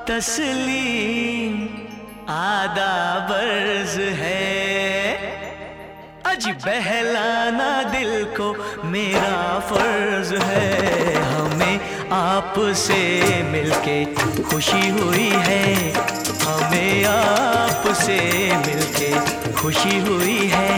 तस्लीम आदाब अर्ज है, अज बहलाना दिल को मेरा फर्ज है। हमें आपसे मिलके खुशी हुई है, हमें आपसे मिलके खुशी हुई है।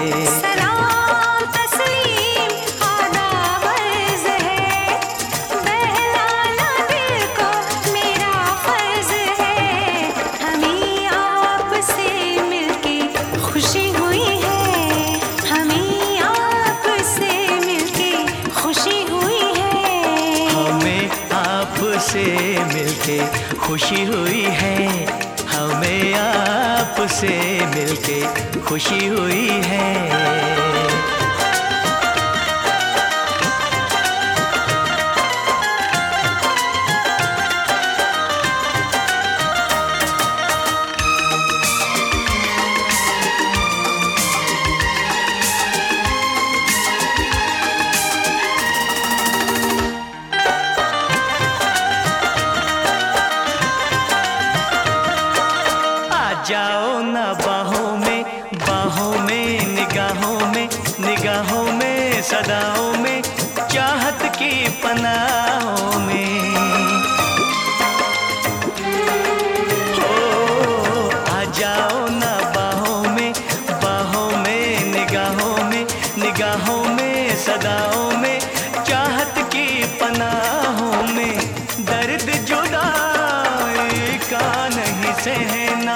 से मिलके खुशी हुई है, हमें आपसे मिलके खुशी हुई है। जाओ ना बाहों में निगाहों में, निगाहों में सदाओं में, चाहत की पनाहों में। हो आ जाओ ना बाहों में निगाहों में, निगाहों में सदाओं में, चाहत की पनाहों में। दर्द जुदाई का नहीं सहना,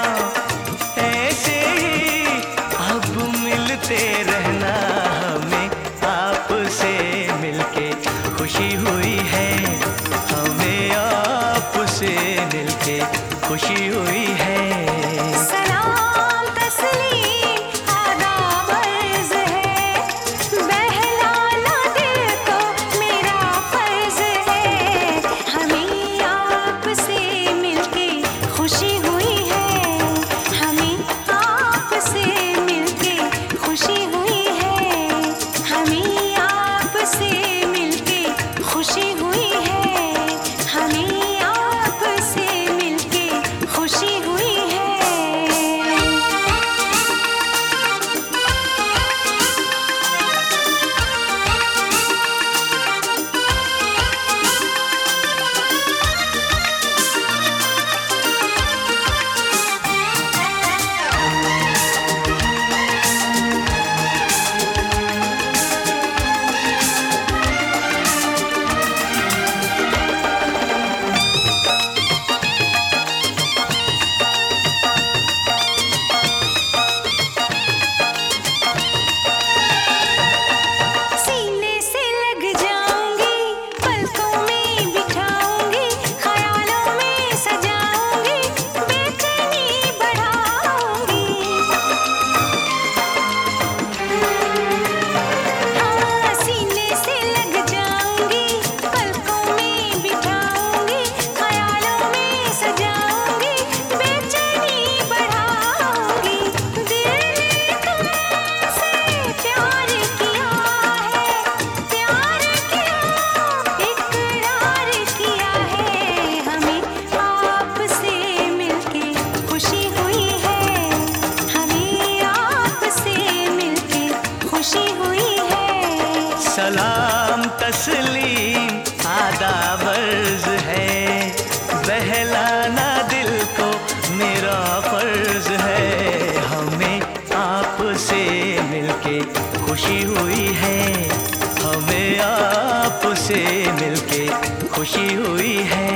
रहना हमें आपसे मिलके खुशी हुई है, हमें आपसे मिलके खुशी हुई है। सलाम तस्लीम आदाब अर्ज है, बहलाना दिल को मेरा फर्ज है। हमें आपसे मिलके खुशी हुई है, हमें आपसे मिलके खुशी हुई है।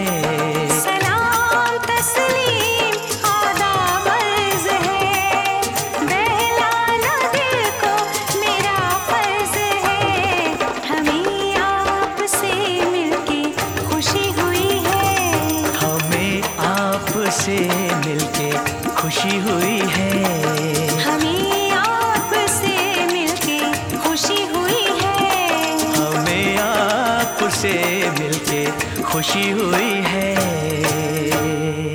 से मिलके खुशी हुई है, हमें आपसे मिलके खुशी हुई है, हमें आपसे मिलके खुशी हुई है।